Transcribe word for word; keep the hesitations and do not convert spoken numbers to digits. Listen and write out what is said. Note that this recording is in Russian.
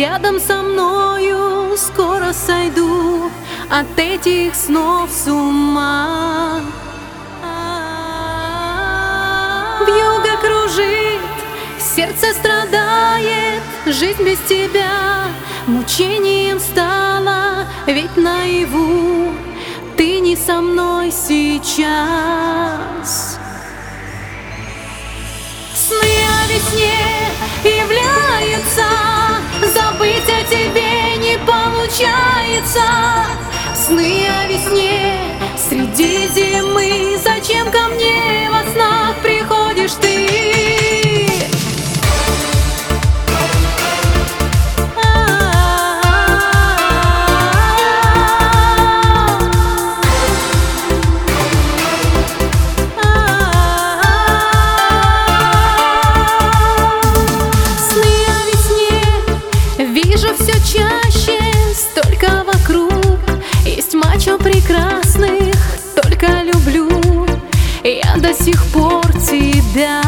рядом со мною скоро сойду от этих снов с ума. Вьюга кружит, сердце страдает, жизнь без тебя мучением стала, ведь наяву ты не со мной сейчас. Сны о весне являются, забыть о тебе не получается. Сны о весне среди зимы, зачем ко мне во снах приходишь ты? Все чаще, столько вокруг, есть мачо прекрасных, только люблю я до сих пор тебя.